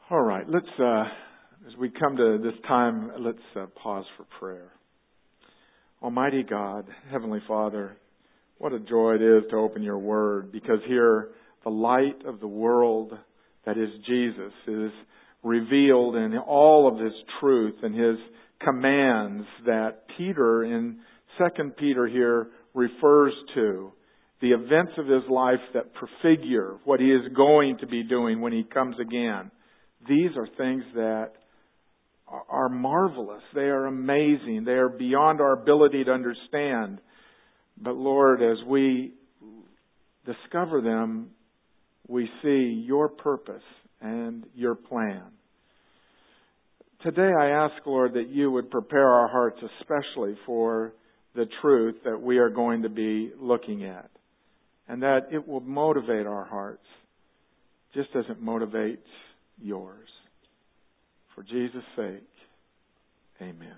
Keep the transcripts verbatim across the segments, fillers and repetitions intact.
All right, let's, uh, as we come to this time, let's uh, pause for prayer. Almighty God, Heavenly Father, what a joy it is to open your Word, because here the light of the world, that is Jesus, is revealed in all of His truth and His commands that Peter in Second Peter here refers to. The events of His life that prefigure what He is going to be doing when He comes again. These are things that are marvelous. They are amazing. They are beyond our ability to understand. But Lord, as we discover them, we see your purpose and your plan. Today I ask, Lord, that you would prepare our hearts especially for the truth that we are going to be looking at. And that it will motivate our hearts just as it motivates yours. For Jesus' sake, amen.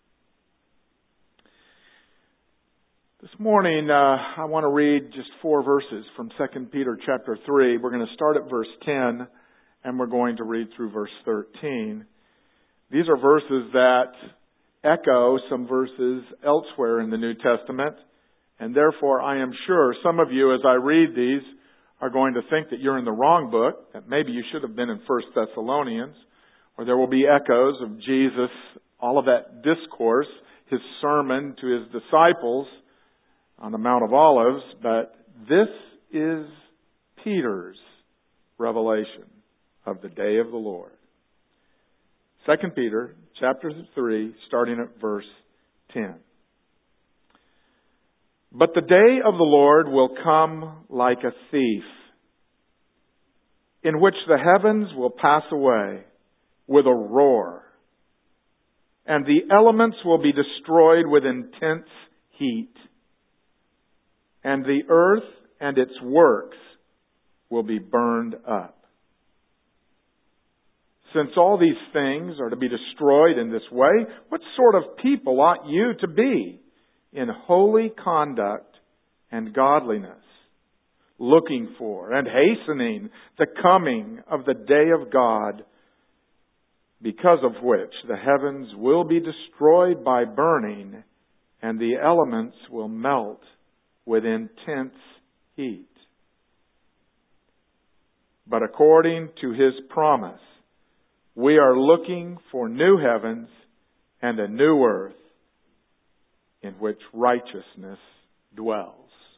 This morning, uh, I want to read just four verses from Second Peter chapter three. We're going to start at verse ten, and we're going to read through verse thirteen. These are verses that echo some verses elsewhere in the New Testament, and therefore I am sure some of you, as I read these, are going to think that you're in the wrong book, that maybe you should have been in First Thessalonians, or there will be echoes of Jesus, all of that discourse, His sermon to His disciples on the Mount of Olives, but this is Peter's revelation of the day of the Lord. Second Peter chapter three, starting at verse ten. But the day of the Lord will come like a thief, in which the heavens will pass away with a roar, and the elements will be destroyed with intense heat, and the earth and its works will be burned up. Since all these things are to be destroyed in this way, what sort of people ought you to be in holy conduct and godliness, looking for and hastening the coming of the day of God, because of which the heavens will be destroyed by burning, and the elements will melt with intense heat. But according to His promise, we are looking for new heavens and a new earth in which righteousness dwells.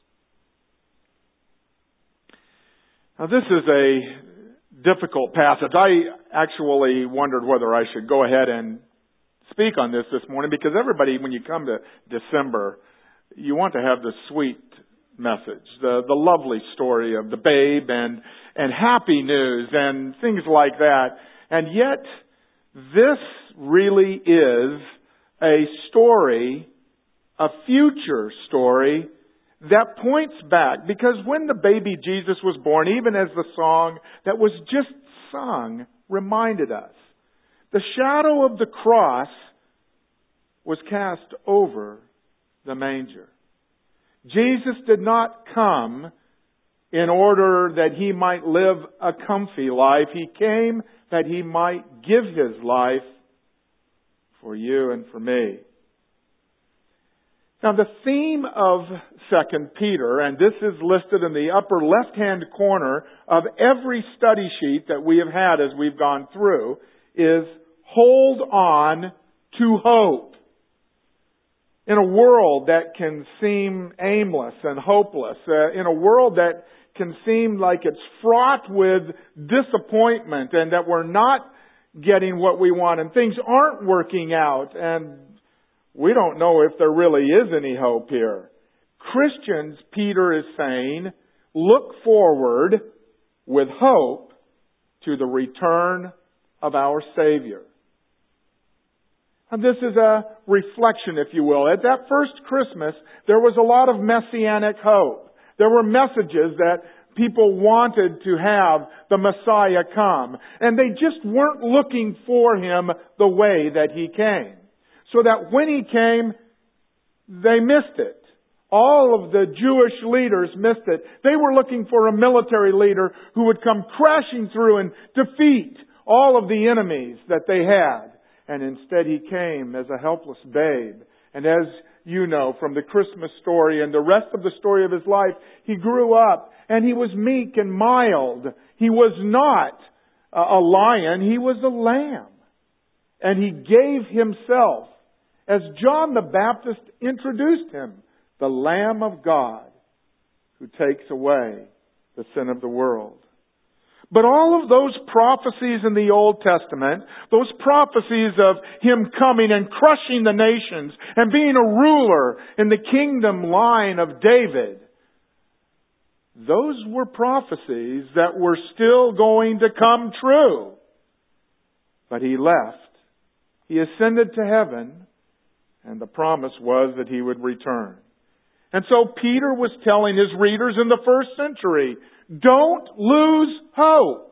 Now, this is a difficult passage. I actually wondered whether I should go ahead and speak on this this morning, because everybody, when you come to December, you want to have the sweet message, the, the lovely story of the babe and, and happy news and things like that. And yet, this really is a story, a future story that points back. Because when the baby Jesus was born, even as the song that was just sung reminded us, the shadow of the cross was cast over the manger. Jesus did not come in order that He might live a comfy life. He came that He might give His life for you and for me. Now, the theme of Second Peter, and this is listed in the upper left-hand corner of every study sheet that we have had as we've gone through, is hold on to hope. In a world that can seem aimless and hopeless, uh, in a world that can seem like it's fraught with disappointment and that we're not getting what we want and things aren't working out and we don't know if there really is any hope here. Christians, Peter is saying, look forward with hope to the return of our Savior. And this is a reflection, if you will. At that first Christmas, there was a lot of messianic hope. There were messages that people wanted to have the Messiah come. And they just weren't looking for Him the way that He came. So that when He came, they missed it. All of the Jewish leaders missed it. They were looking for a military leader who would come crashing through and defeat all of the enemies that they had. And instead He came as a helpless babe. And as you know from the Christmas story and the rest of the story of His life, He grew up and He was meek and mild. He was not a lion, He was a lamb. And He gave Himself, as John the Baptist introduced Him, the Lamb of God who takes away the sin of the world. But all of those prophecies in the Old Testament, those prophecies of Him coming and crushing the nations and being a ruler in the kingdom line of David, those were prophecies that were still going to come true. But He left. He ascended to heaven, and the promise was that He would return. And so Peter was telling his readers in the first century, don't lose hope.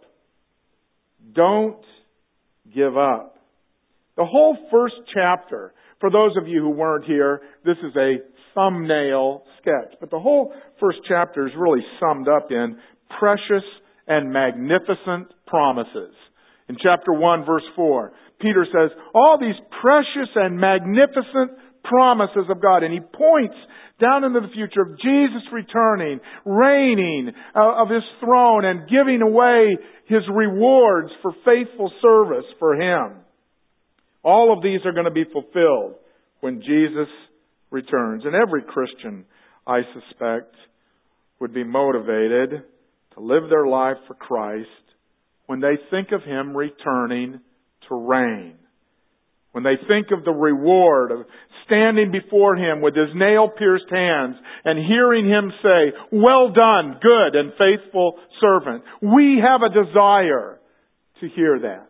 Don't give up. The whole first chapter, for those of you who weren't here, this is a thumbnail sketch. But the whole first chapter is really summed up in precious and magnificent promises. In chapter one, verse four, Peter says, all these precious and magnificent promises of God. And he points down into the future of Jesus returning, reigning uh, of His throne and giving away His rewards for faithful service for Him. All of these are going to be fulfilled when Jesus returns. And every Christian, I suspect, would be motivated to live their life for Christ when they think of Him returning to reign. When they think of the reward of standing before Him with His nail-pierced hands and hearing Him say, well done, good and faithful servant. We have a desire to hear that.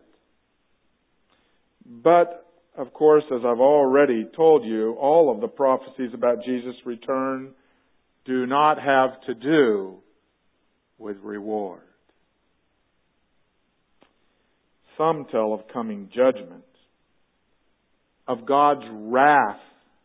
But, of course, as I've already told you, all of the prophecies about Jesus' return do not have to do with reward. Some tell of coming judgment, of God's wrath.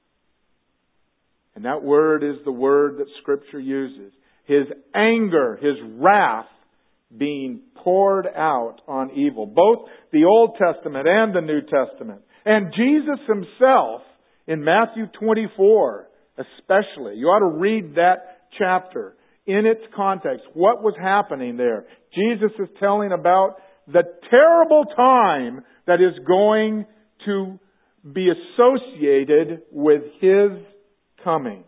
And that word is the word that Scripture uses. His anger, His wrath being poured out on evil. Both the Old Testament and the New Testament. And Jesus Himself in Matthew twenty-four especially. You ought to read that chapter in its context. What was happening there? Jesus is telling about the terrible time that is going to be associated with His coming.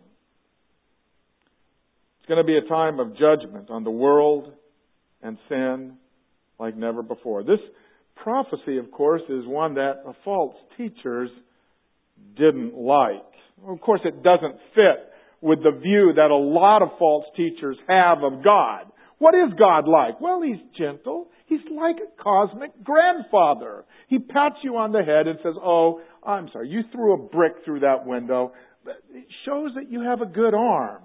It's going to be a time of judgment on the world and sin like never before. This prophecy, of course, is one that the false teachers didn't like. Of course, it doesn't fit with the view that a lot of false teachers have of God. What is God like? Well, He's gentle. He's like a cosmic grandfather. He pats you on the head and says, oh, I'm sorry, you threw a brick through that window. It shows that you have a good arm.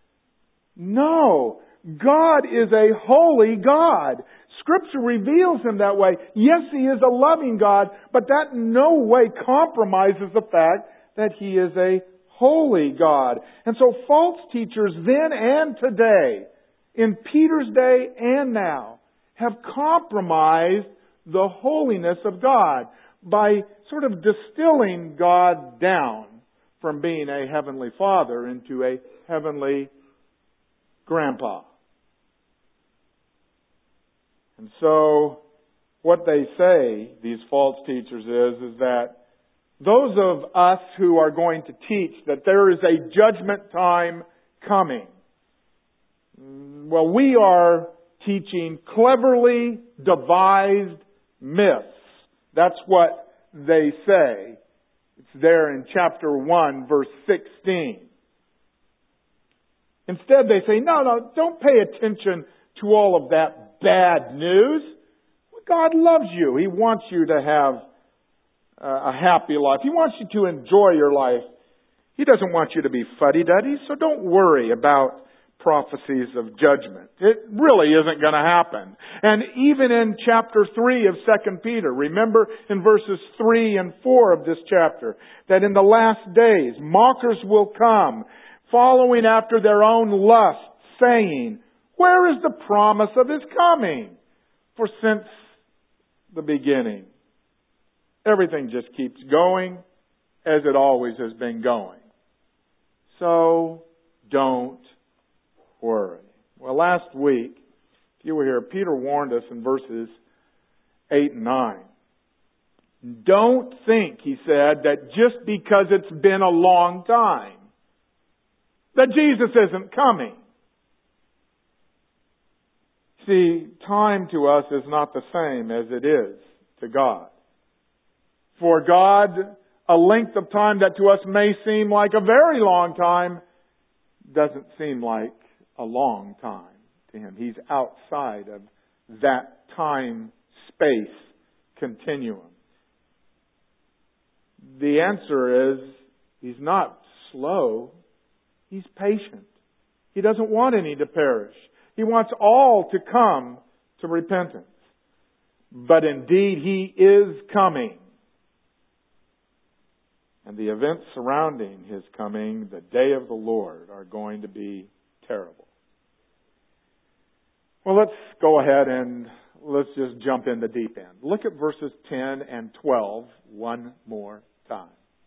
No, God is a holy God. Scripture reveals Him that way. Yes, He is a loving God, but that in no way compromises the fact that He is a holy God. And so false teachers then and today, in Peter's day and now, have compromised the holiness of God by sort of distilling God down from being a heavenly Father into a heavenly grandpa. And so what they say, these false teachers, is, is that those of us who are going to teach that there is a judgment time coming, well, we are teaching cleverly devised myths. That's what they say. It's there in chapter one, verse sixteen. Instead, they say, no, no, don't pay attention to all of that bad news. God loves you. He wants you to have a happy life. He wants you to enjoy your life. He doesn't want you to be fuddy-duddy, so don't worry about prophecies of judgment. It really isn't going to happen. And even in chapter three of Second Peter, remember in verses three and four of this chapter, that in the last days mockers will come, following after their own lusts, saying, where is the promise of His coming? For since the beginning. Everything just keeps going as it always has been going. So don't worry. Well, last week, if you were here, Peter warned us in verses eight and nine. Don't think, he said, that just because it's been a long time, that Jesus isn't coming. See, time to us is not the same as it is to God. For God, a length of time that to us may seem like a very long time doesn't seem like a long time to Him. He's outside of that time-space continuum. The answer is, He's not slow. He's patient. He doesn't want any to perish. He wants all to come to repentance. But indeed, He is coming. And the events surrounding His coming, the day of the Lord, are going to be terrible. Well, let's go ahead and let's just jump in the deep end. Look at verses ten and twelve one more time.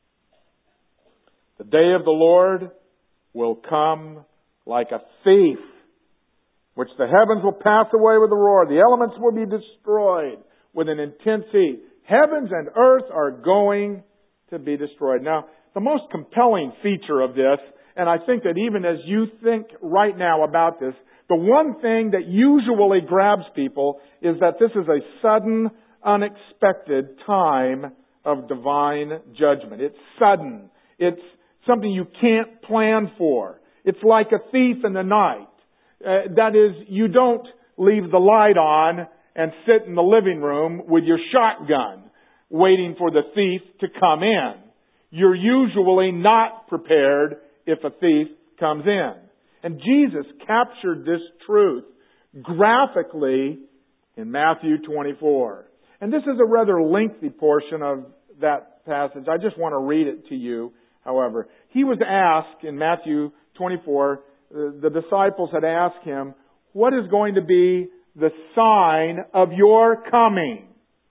The day of the Lord will come like a thief, which the heavens will pass away with a roar. The elements will be destroyed with an intense heat. Heavens and earth are going to be destroyed. Now, the most compelling feature of this, and I think that even as you think right now about this, the one thing that usually grabs people is that this is a sudden, unexpected time of divine judgment. It's sudden. It's something you can't plan for. It's like a thief in the night. Uh, that is, you don't leave the light on and sit in the living room with your shotgun waiting for the thief to come in. You're usually not prepared if a thief comes in. And Jesus captured this truth graphically in Matthew twenty-four. And this is a rather lengthy portion of that passage. I just want to read it to you, however. He was asked in Matthew twenty-four, the disciples had asked Him, what is going to be the sign of your coming?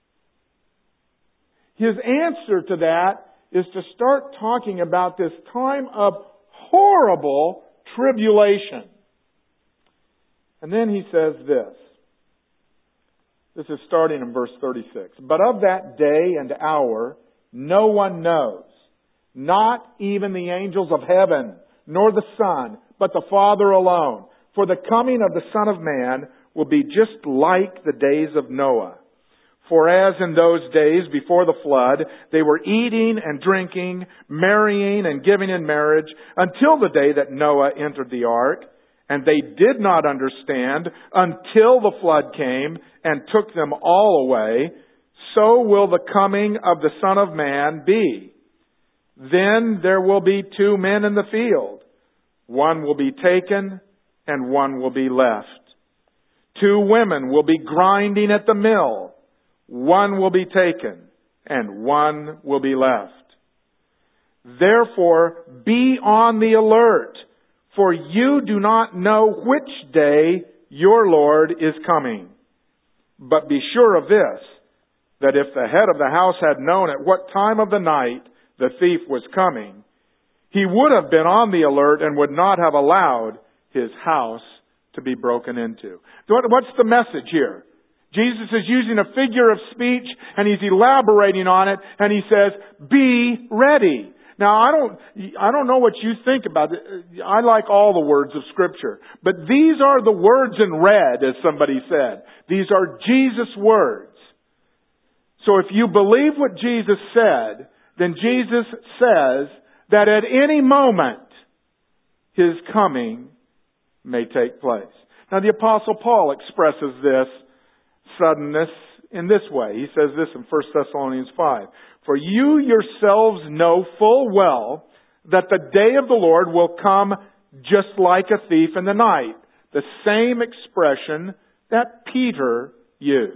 His answer to that is to start talking about this time of horrible tribulation. And then He says this. This is starting in verse thirty-six. But of that day and hour no one knows, not even the angels of heaven, nor the Son, but the Father alone. For the coming of the Son of Man will be just like the days of Noah. For as in those days before the flood, they were eating and drinking, marrying and giving in marriage, until the day that Noah entered the ark. And they did not understand until the flood came and took them all away. So will the coming of the Son of Man be. Then there will be two men in the field. One will be taken and one will be left. Two women will be grinding at the mill. One will be taken and one will be left. Therefore, be on the alert, for you do not know which day your Lord is coming. But be sure of this, that if the head of the house had known at what time of the night the thief was coming, he would have been on the alert and would not have allowed his house to be broken into. What's the message here? Jesus is using a figure of speech and He's elaborating on it, and He says, be ready. Now, I don't, I don't know what you think about it. I like all the words of Scripture. But these are the words in red, as somebody said. These are Jesus' words. So if you believe what Jesus said, then Jesus says that at any moment His coming may take place. Now, the Apostle Paul expresses this suddenness in this way. He says this in First Thessalonians five. For you yourselves know full well that the day of the Lord will come just like a thief in the night. The same expression that Peter used.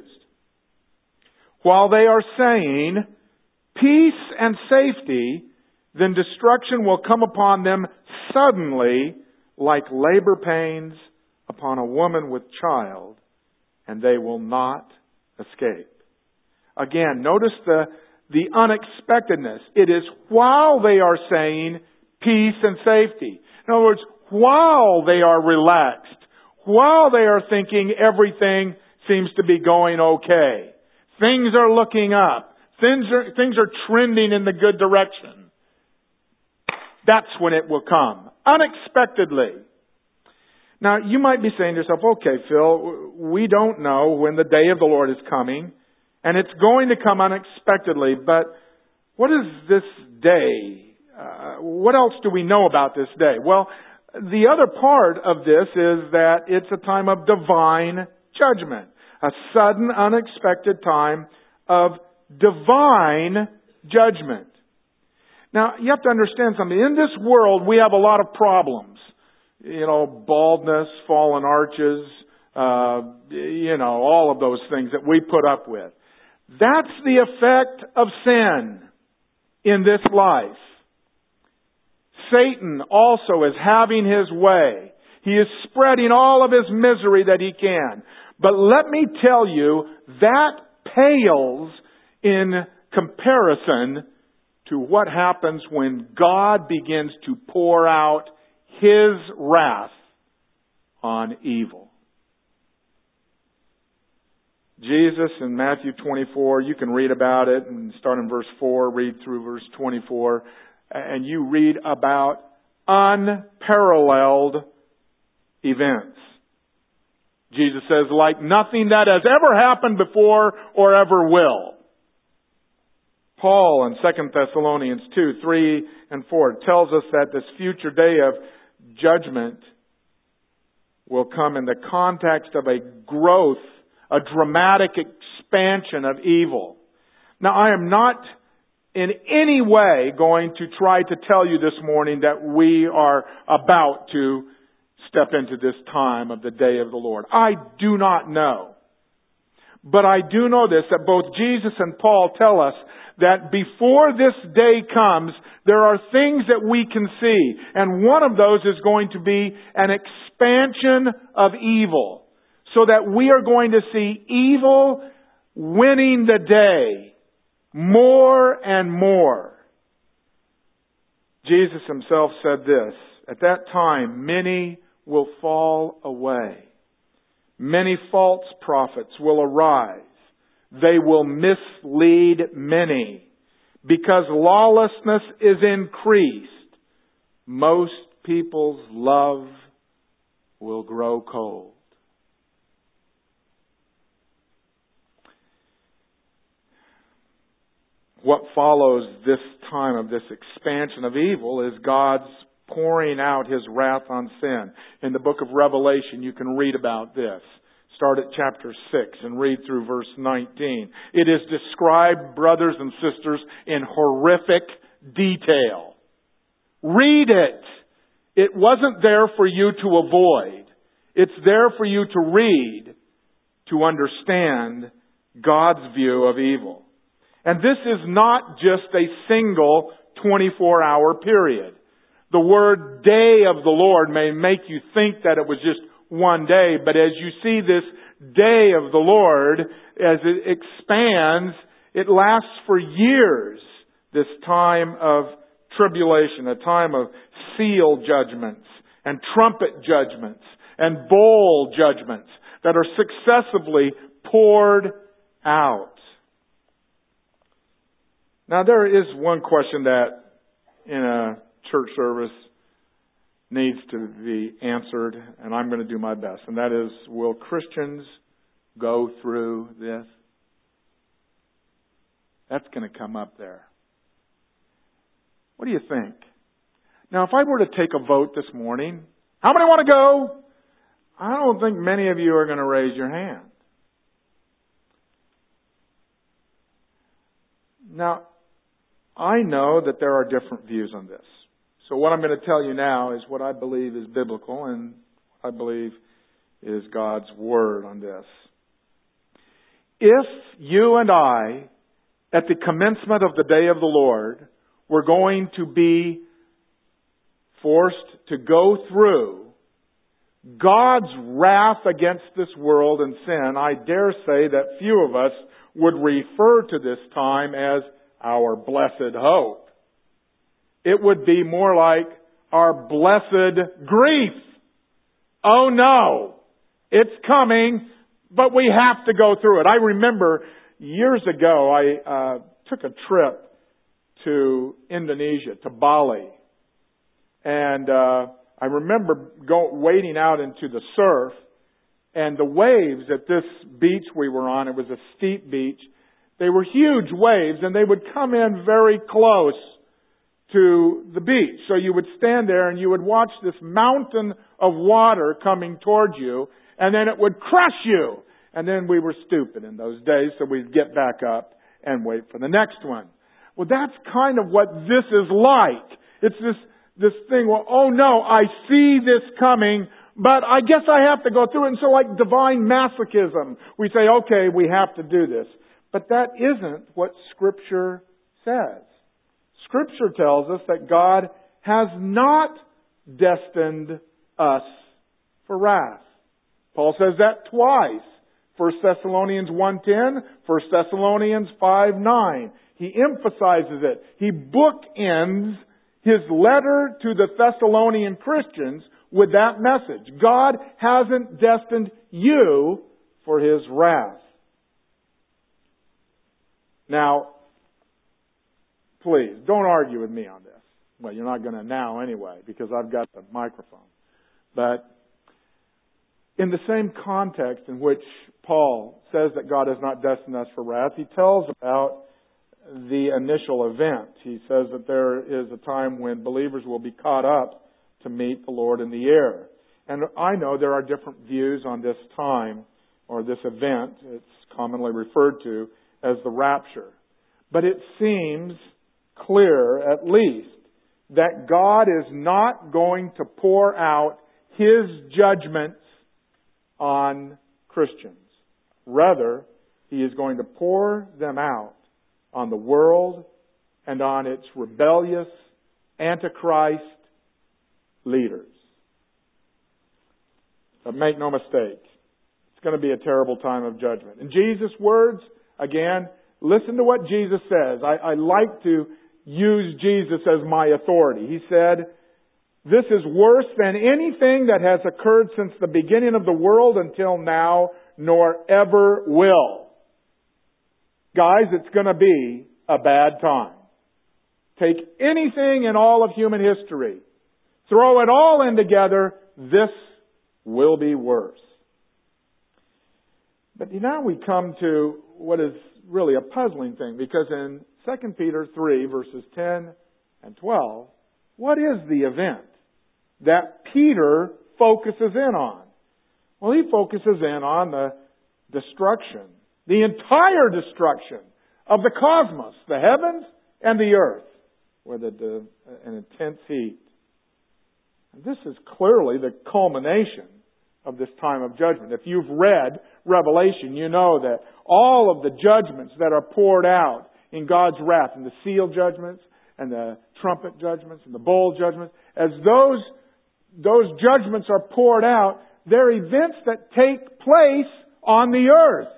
While they are saying peace and safety, then destruction will come upon them suddenly like labor pains upon a woman with child, and they will not escape. Again, notice the, the unexpectedness. It is while they are saying peace and safety. In other words, while they are relaxed, while they are thinking everything seems to be going okay, things are looking up, things are, things are trending in the good direction, that's when it will come. Unexpectedly. Now, you might be saying to yourself, okay, Phil, we don't know when the day of the Lord is coming, and it's going to come unexpectedly, but what is this day? Uh, what else do we know about this day? Well, the other part of this is that it's a time of divine judgment. A sudden, unexpected time of divine judgment. Now, you have to understand something. In this world, we have a lot of problems. You know, baldness, fallen arches, uh, you know, all of those things that we put up with. That's the effect of sin in this life. Satan also is having his way. He is spreading all of his misery that he can. But let me tell you, that pales in comparison to what happens when God begins to pour out His wrath on evil. Jesus in Matthew twenty-four, you can read about it and start in verse four, read through verse twenty-four, and you read about unparalleled events. Jesus says, like nothing that has ever happened before or ever will. Paul in Second Thessalonians two, three and four tells us that this future day of judgment will come in the context of a growth, a dramatic expansion of evil. Now, I am not in any way going to try to tell you this morning that we are about to step into this time of the day of the Lord. I do not know. But I do know this, that both Jesus and Paul tell us that before this day comes, there are things that we can see. And one of those is going to be an expansion of evil. So that we are going to see evil winning the day more and more. Jesus Himself said this, at that time many will fall away. Many false prophets will arise. They will mislead many. Because lawlessness is increased, most people's love will grow cold. What follows this time of this expansion of evil is God's pouring out His wrath on sin. In the book of Revelation, you can read about this. Start at chapter six and read through verse nineteen. It is described, brothers and sisters, in horrific detail. Read it. It wasn't there for you to avoid. It's there for you to read, to understand God's view of evil. And this is not just a single twenty-four hour period. The word day of the Lord may make you think that it was just one day, but as you see this day of the Lord, as it expands, it lasts for years, this time of tribulation, a time of seal judgments and trumpet judgments and bowl judgments that are successively poured out. Now, there is one question that in a church service needs to be answered, and I'm going to do my best, and that is, will Christians go through this? That's going to come up there. What do you think? Now, if I were to take a vote this morning, how many want to go? I don't think many of you are going to raise your hand. Now, I know that there are different views on this. So what I'm going to tell you now is what I believe is biblical and I believe is God's Word on this. If you and I, at the commencement of the day of the Lord, were going to be forced to go through God's wrath against this world and sin, I dare say that few of us would refer to this time as our blessed hope. It would be more like our blessed grief. Oh no, it's coming, but we have to go through it. I remember years ago, I uh, took a trip to Indonesia, to Bali. And uh, I remember go, wading out into the surf, and the waves at this beach we were on, it was a steep beach, they were huge waves, and they would come in very close to the beach. So you would stand there and you would watch this mountain of water coming towards you, and then it would crush you. And then we were stupid in those days, so we'd get back up and wait for the next one. Well, that's kind of what this is like. It's this, this thing, well, oh no, I see this coming, but I guess I have to go through it. And so like divine masochism, we say, okay, we have to do this. But that isn't what Scripture says. Scripture tells us that God has not destined us for wrath. Paul says that twice. First Thessalonians one ten, First Thessalonians five nine. He emphasizes it. He bookends his letter to the Thessalonian Christians with that message. God hasn't destined you for His wrath. Now, please, don't argue with me on this. Well, you're not going to now anyway, because I've got the microphone. But in the same context in which Paul says that God has not destined us for wrath, he tells about the initial event. He says that there is a time when believers will be caught up to meet the Lord in the air. And I know there are different views on this time or this event. It's commonly referred to as the rapture. But it seems clear, at least, that God is not going to pour out His judgments on Christians. Rather, He is going to pour them out on the world and on its rebellious, antichrist leaders. But make no mistake, it's going to be a terrible time of judgment. In Jesus' words, again, listen to what Jesus says. I, I like to use Jesus as my authority. He said, "This is worse than anything that has occurred since the beginning of the world until now, nor ever will." Guys, it's going to be a bad time. Take anything in all of human history, throw it all in together, this will be worse. But now we come to what is really a puzzling thing, because in Second Peter three, verses ten and twelve, what is the event that Peter focuses in on? Well, he focuses in on the destruction, the entire destruction of the cosmos, the heavens and the earth, with a, an intense heat. And this is clearly the culmination of this time of judgment. If you've read Revelation, you know that all of the judgments that are poured out in God's wrath, and the seal judgments, and the trumpet judgments, and the bowl judgments, as those, those judgments are poured out, they're events that take place on the earth.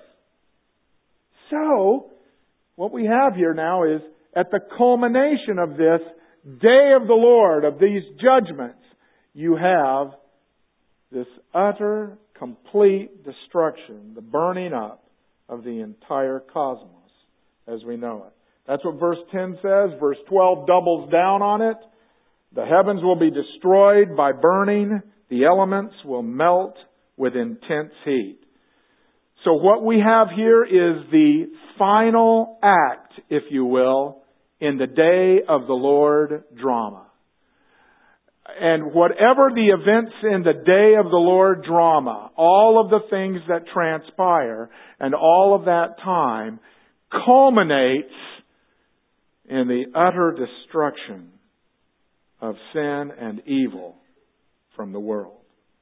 So, what we have here now is, at the culmination of this day of the Lord, of these judgments, you have this utter, complete destruction, the burning up of the entire cosmos as we know it. That's what verse ten says. Verse twelve doubles down on it. The heavens will be destroyed by burning. The elements will melt with intense heat. So what we have here is the final act, if you will, in the day of the Lord drama. And whatever the events in the day of the Lord drama, all of the things that transpire and all of that time culminates in the utter destruction of sin and evil from the world.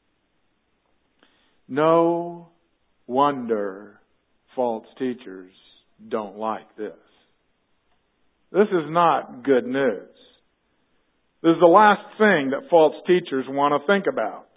No wonder false teachers don't like this. This is not good news. This is the last thing that false teachers want to think about.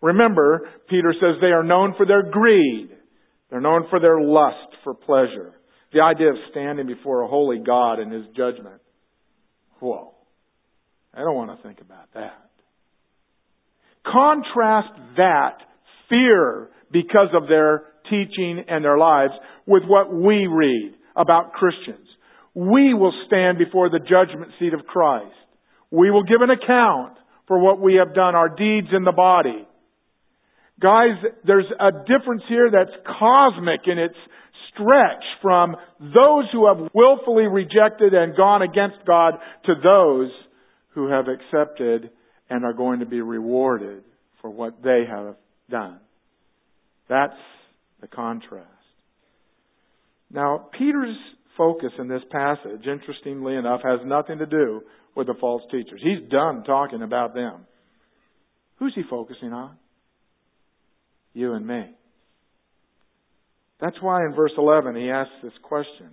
Remember, Peter says they are known for their greed. They're known for their lust for pleasure. The idea of standing before a holy God in His judgment. Whoa. I don't want to think about that. Contrast that fear because of their teaching and their lives with what we read about Christians. We will stand before the judgment seat of Christ. We will give an account for what we have done, our deeds in the body. Guys, there's a difference here that's cosmic in its stretch from those who have willfully rejected and gone against God to those who have accepted and are going to be rewarded for what they have done. That's the contrast. Now, Peter's focus in this passage, interestingly enough, has nothing to do with the false teachers. He's done talking about them. Who's he focusing on? You and me. That's why in verse eleven he asks this question.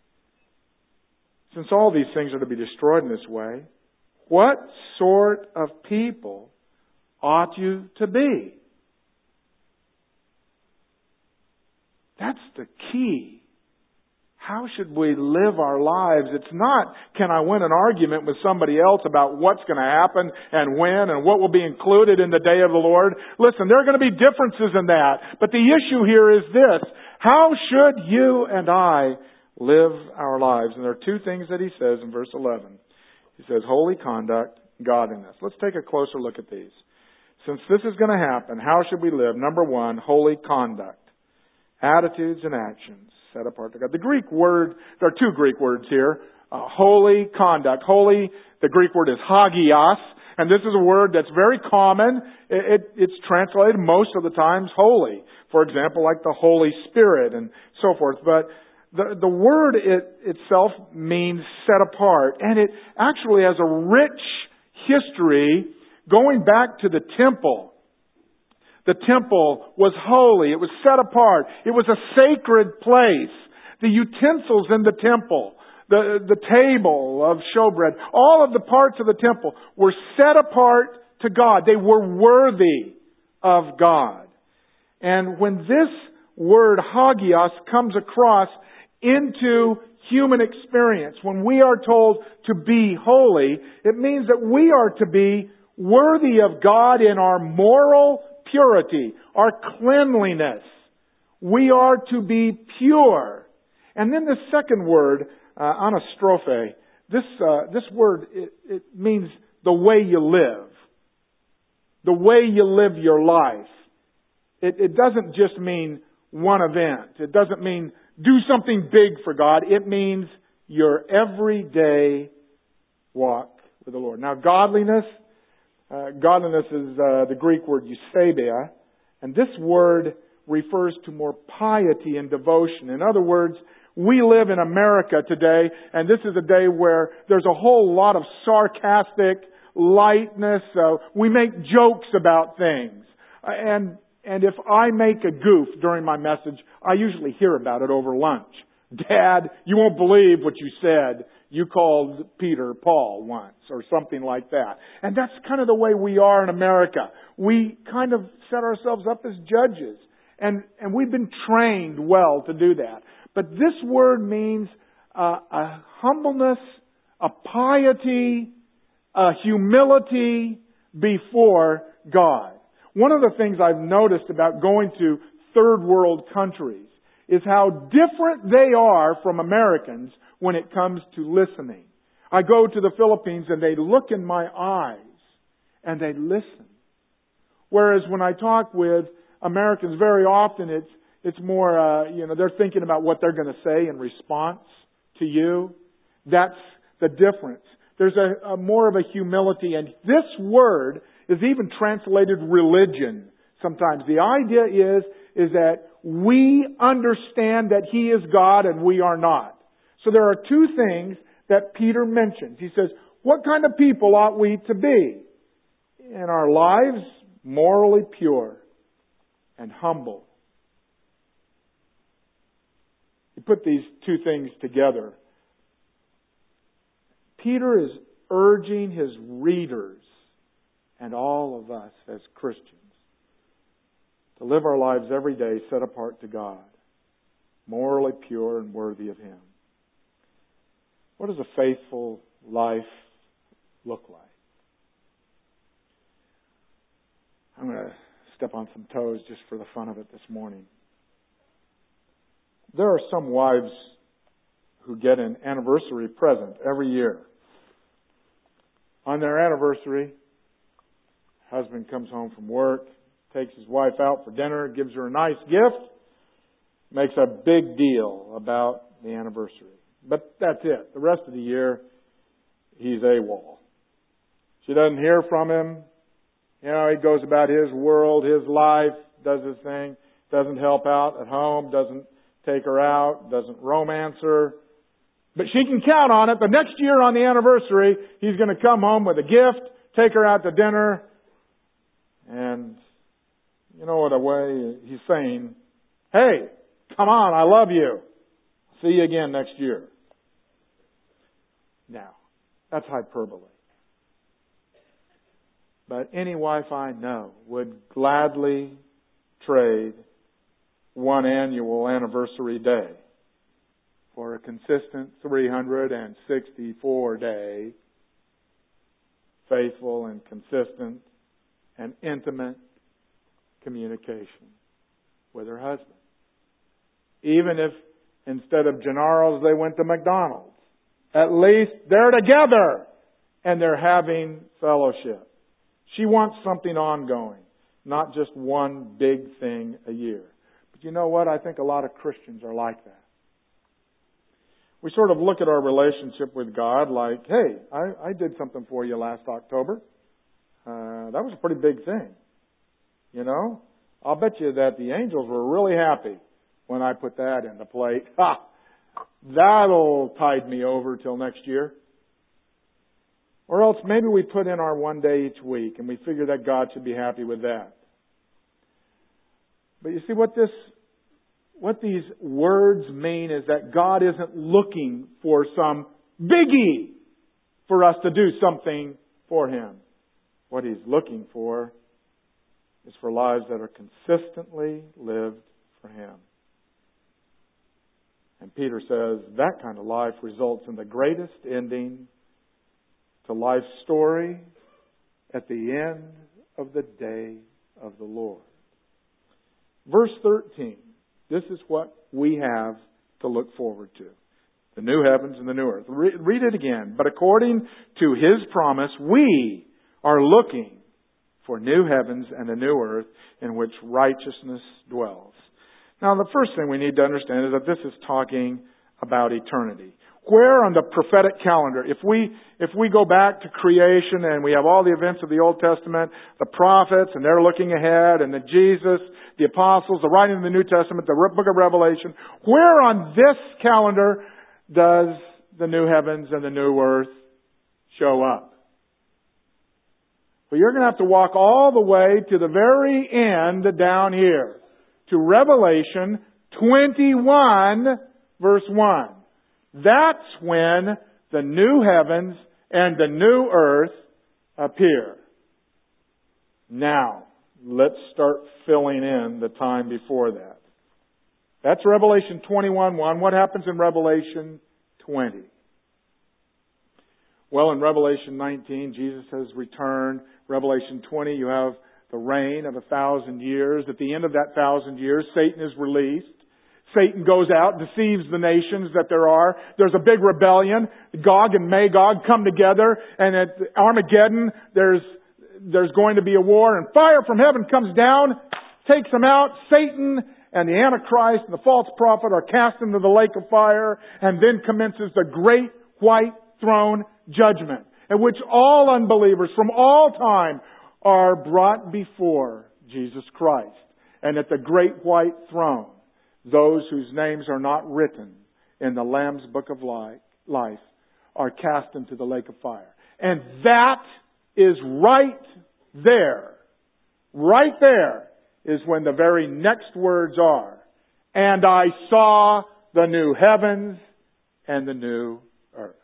Since all these things are to be destroyed in this way, what sort of people ought you to be? That's the key. How should we live our lives? It's not, can I win an argument with somebody else about what's going to happen and when and what will be included in the day of the Lord? Listen, there are going to be differences in that. But the issue here is this. How should you and I live our lives? And there are two things that he says in verse eleven. He says, holy conduct, godliness. Let's take a closer look at these. Since this is going to happen, how should we live? Number one, holy conduct. Attitudes and actions set apart to God. The Greek word, there are two Greek words here. Uh, holy conduct. Holy, the Greek word is hagios. And this is a word that's very common. It, it, it's translated most of the times holy. For example, like the Holy Spirit and so forth. But the, the word it, itself means set apart. And it actually has a rich history going back to the temple. The temple was holy. It was set apart. It was a sacred place. The utensils in the temple, the, the table of showbread, all of the parts of the temple were set apart to God. They were worthy of God. And when this word hagios comes across into human experience, when we are told to be holy, it means that we are to be worthy of God in our moral purity, our cleanliness. We are to be pure. And then the second word, uh, anastrophe, this uh, this word, it, it means the way you live. The way you live your life. It, it doesn't just mean one event. It doesn't mean do something big for God. It means your everyday walk with the Lord. Now, godliness, Uh, godliness is uh, the Greek word eusebia, and this word refers to more piety and devotion. In other words, we live in America today, and this is a day where there's a whole lot of sarcastic lightness. Uh, we make jokes about things. Uh, and and if I make a goof during my message, I usually hear about it over lunch. Dad, you won't believe what you said. You called Peter Paul once, or something like that. And that's kind of the way we are in America. We kind of set ourselves up as judges. And, and we've been trained well to do that. But this word means uh, a humbleness, a piety, a humility before God. One of the things I've noticed about going to third world countries is how different they are from Americans when it comes to listening. I go to the Philippines and they look in my eyes and they listen. Whereas when I talk with Americans, very often it's it's more, uh, you know, they're thinking about what they're going to say in response to you. That's the difference. There's a, a more of a humility, and this word is even translated religion sometimes. The idea is is that we understand that He is God and we are not. So there are two things that Peter mentions. He says, what kind of people ought we to be? In our lives, morally pure and humble. You put these two things together. Peter is urging his readers and all of us as Christians to live our lives every day set apart to God. morally pure and worthy of Him. What does a faithful life look like? I'm going to step on some toes just for the fun of it this morning. There are some wives who get an anniversary present every year. On their anniversary, husband comes home from work, takes his wife out for dinner, gives her a nice gift, makes a big deal about the anniversary. But that's it. The rest of the year, he's AWOL. She doesn't hear from him. You know, he goes about his world, his life, does his thing, doesn't help out at home, doesn't take her out, doesn't romance her. But she can count on it. The next year on the anniversary, he's going to come home with a gift, take her out to dinner, and you know what a way he's saying, hey, come on, I love you. See you again next year. Now, that's hyperbole. But any wife I know would gladly trade one annual anniversary day for a consistent three hundred sixty-four day faithful and consistent and intimate communication with her husband. Even if instead of Gennaro's they went to McDonald's, at least they're together and they're having fellowship. She wants something ongoing, not just one big thing a year. But you know what? I think a lot of Christians are like that. We sort of look at our relationship with God like, hey, I, I did something for you last October. Uh, that was a pretty big thing. You know? I'll bet you that the angels were really happy when I put that in the plate. Ha! That'll tide me over till next year. Or else maybe we put in our one day each week and we figure that God should be happy with that. But you see what this, what these words mean is that God isn't looking for some biggie for us to do something for Him. What He's looking for is for lives that are consistently lived for Him. And Peter says that kind of life results in the greatest ending to life's story at the end of the day of the Lord. Verse thirteen. This is what we have to look forward to. The new heavens and the new earth. Re- read it again. But according to His promise, we are looking for new heavens and a new earth in which righteousness dwells. Now, the first thing we need to understand is that this is talking about eternity. Where on the prophetic calendar, if we if we go back to creation and we have all the events of the Old Testament, the prophets, and they're looking ahead, and the Jesus, the apostles, the writing of the New Testament, the book of Revelation, where on this calendar does the new heavens and the new earth show up? Well, you're going to have to walk all the way to the very end down here, to Revelation twenty-one, verse one. That's when the new heavens and the new earth appear. Now, let's start filling in the time before that. That's Revelation twenty-one one. What happens in Revelation twenty? Well, in Revelation nineteen, Jesus has returned. Revelation twenty, you have the reign of a thousand years. At the end of that thousand years, Satan is released. Satan goes out, deceives the nations that there are. There's a big rebellion. Gog and Magog come together, and at Armageddon, there's there's going to be a war, and fire from heaven comes down, takes them out. Satan and the Antichrist and the false prophet are cast into the lake of fire, and then commences the great white throne judgment, in which all unbelievers from all time are brought before Jesus Christ. And at the great white throne, those whose names are not written in the Lamb's book of life are cast into the lake of fire. And that is right there. Right there is when the very next words are, and I saw the new heavens and the new earth.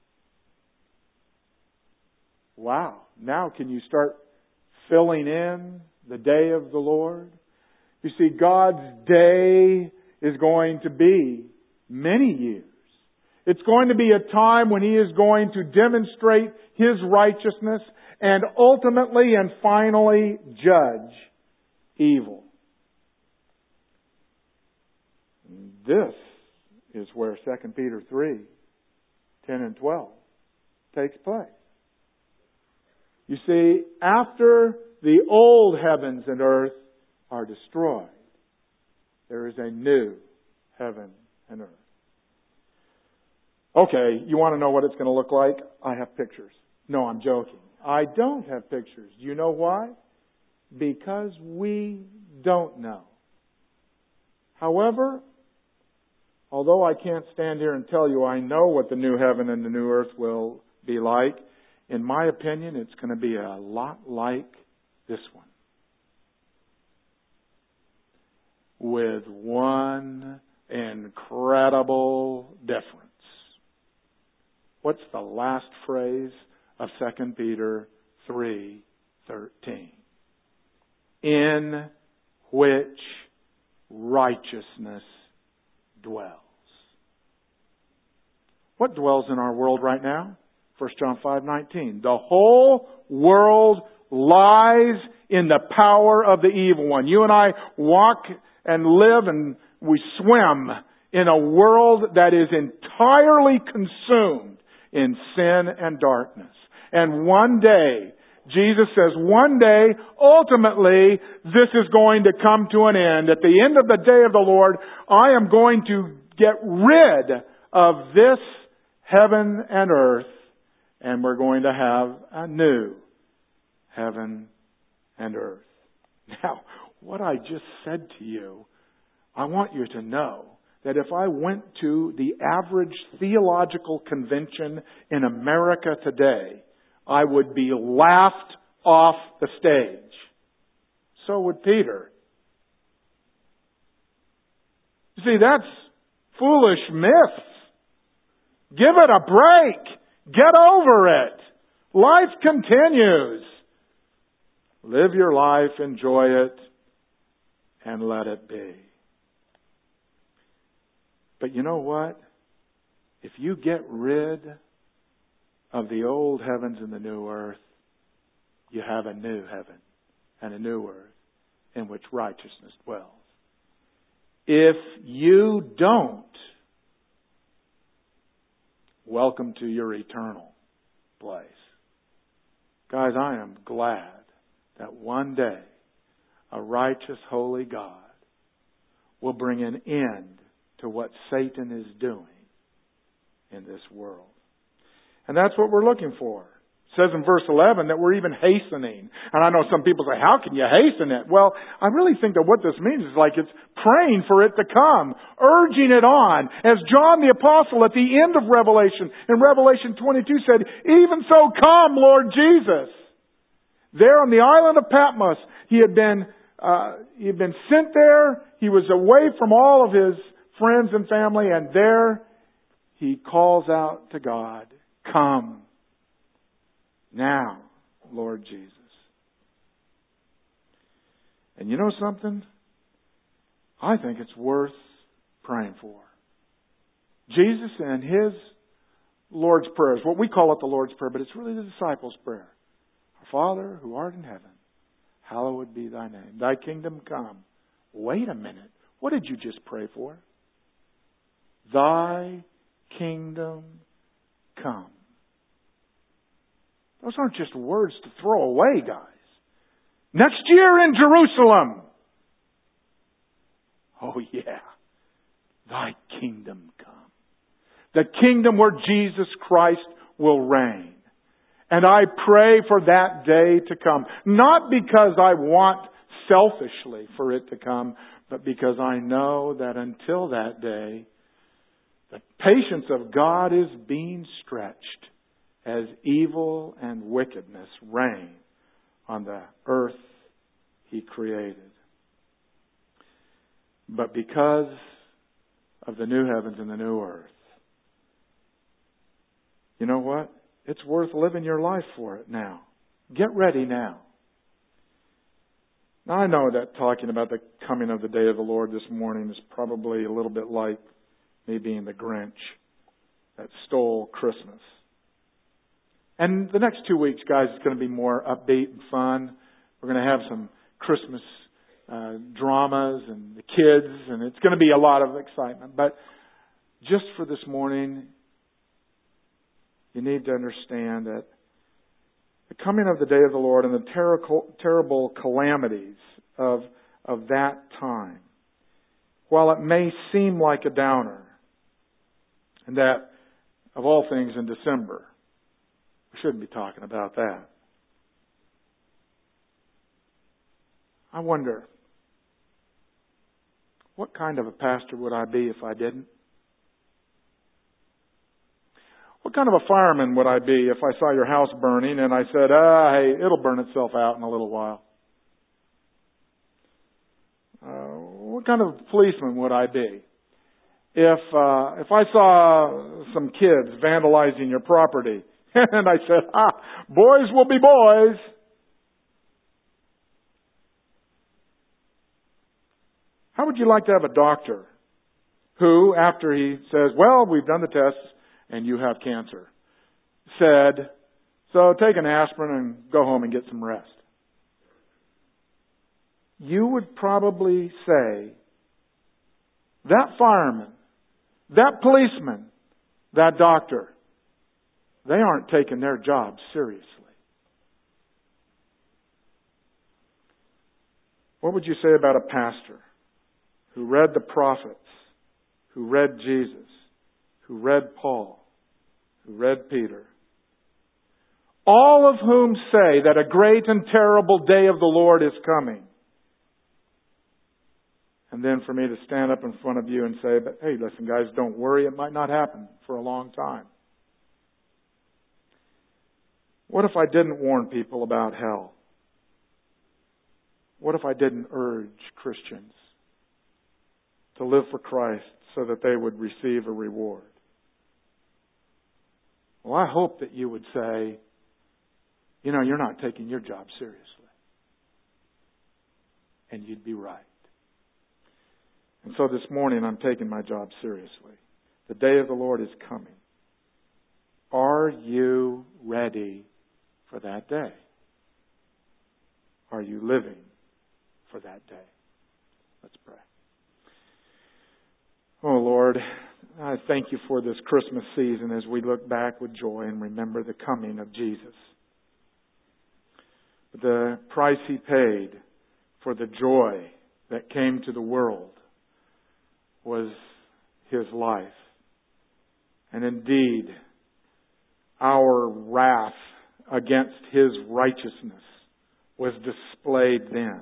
Wow. Now can you start filling in the day of the Lord? You see, God's day is going to be many years. It's going to be a time when He is going to demonstrate His righteousness and ultimately and finally judge evil. This is where Second Peter three, ten and twelve takes place. You see, after the old heavens and earth are destroyed, there is a new heaven and earth. Okay, you want to know what it's going to look like? I have pictures. No, I'm joking. I don't have pictures. Do you know why? Because we don't know. However, although I can't stand here and tell you I know what the new heaven and the new earth will be like, in my opinion, it's going to be a lot like this one. With one incredible difference. What's the last phrase of Second Peter three thirteen? In which righteousness dwells. What dwells in our world right now? First John five nineteen. The whole world lies in the power of the evil one. You and I walk and live and we swim in a world that is entirely consumed in sin and darkness. And one day, Jesus says, one day, ultimately, this is going to come to an end. At the end of the day of the Lord, I am going to get rid of this heaven and earth, and we're going to have a new heaven and earth. Now, what I just said to you, I want you to know that if I went to the average theological convention in America today, I would be laughed off the stage. So would Peter. You see, that's foolish myths. Give it a break. Get over it. Life continues. Live your life, enjoy it, and let it be. But you know what? If you get rid of the old heavens and the new earth, you have a new heaven and a new earth in which righteousness dwells. If you don't, welcome to your eternal place. Guys, I am glad that one day a righteous, holy God will bring an end to what Satan is doing in this world. And that's what we're looking for. It says in verse eleven that we're even hastening. And I know some people say, how can you hasten it? Well, I really think that what this means is like it's praying for it to come, urging it on. As John the Apostle at the end of Revelation, in Revelation twenty-two said, even so come, Lord Jesus. There on the island of Patmos, he had been, uh, he had been sent there. He was away from all of his friends and family, and there he calls out to God, come now, Lord Jesus. And you know something? I think it's worth praying for. Jesus and His Lord's Prayer is what we call it the Lord's Prayer, but it's really the disciples' prayer. Our Father who art in heaven, hallowed be Thy name. Thy kingdom come. Wait a minute. What did you just pray for? Thy kingdom come. Those aren't just words to throw away, guys. Next year in Jerusalem. Oh yeah. Thy kingdom come. The kingdom where Jesus Christ will reign. And I pray for that day to come. Not because I want selfishly for it to come, but because I know that until that day, the patience of God is being stretched as evil and wickedness reign on the earth He created. But because of the new heavens and the new earth, you know what? It's worth living your life for it now. Get ready now. Now, I know that talking about the coming of the day of the Lord this morning is probably a little bit like me being the Grinch that stole Christmas. And the next two weeks, guys, it's going to be more upbeat and fun. We're going to have some Christmas uh, dramas and the kids, and it's going to be a lot of excitement. But just for this morning, you need to understand that the coming of the day of the Lord and the ter- terrible calamities of, of that time, while it may seem like a downer, and that, of all things, in December, we shouldn't be talking about that. I wonder, what kind of a pastor would I be if I didn't? What kind of a fireman would I be if I saw your house burning and I said, ah, hey, it'll burn itself out in a little while? Uh, what kind of policeman would I be if uh, if I saw some kids vandalizing your property and I said, ah, boys will be boys? How would you like to have a doctor who, after he says, well, we've done the tests, and you have cancer, said, so take an aspirin and go home and get some rest? You would probably say, that fireman, that policeman, that doctor, they aren't taking their job seriously. What would you say about a pastor who read the prophets, who read Jesus, who read Paul, who read Peter, all of whom say that a great and terrible day of the Lord is coming? And then for me to stand up in front of you and say, but hey, listen guys, don't worry, it might not happen for a long time. What if I didn't warn people about hell? What if I didn't urge Christians to live for Christ so that they would receive a reward? Well, I hope that you would say, you know, you're not taking your job seriously. And you'd be right. And so this morning I'm taking my job seriously. The day of the Lord is coming. Are you ready for that day? Are you living for that day? Let's pray. Oh Lord, I thank you for this Christmas season as we look back with joy and remember the coming of Jesus. The price He paid for the joy that came to the world was His life. And indeed, our wrath against His righteousness was displayed then.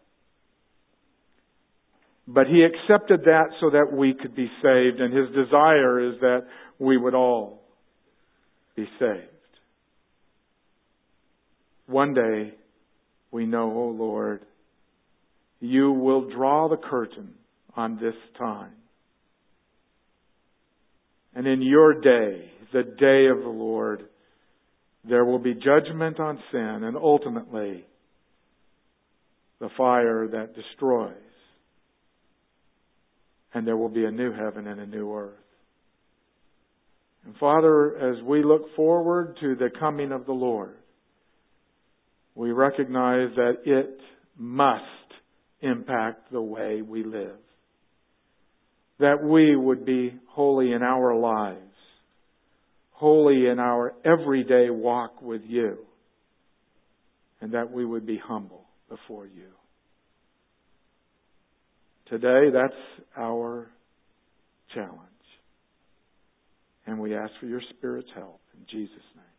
But He accepted that so that we could be saved, and His desire is that we would all be saved. One day, we know, oh Lord, You will draw the curtain on this time. And in Your day, the day of the Lord, there will be judgment on sin and ultimately the fire that destroys. And there will be a new heaven and a new earth. And Father, as we look forward to the coming of the Lord, we recognize that it must impact the way we live. That we would be holy in our lives, holy in our everyday walk with You, and that we would be humble before You. Today, that's our challenge. And we ask for Your Spirit's help in Jesus' name.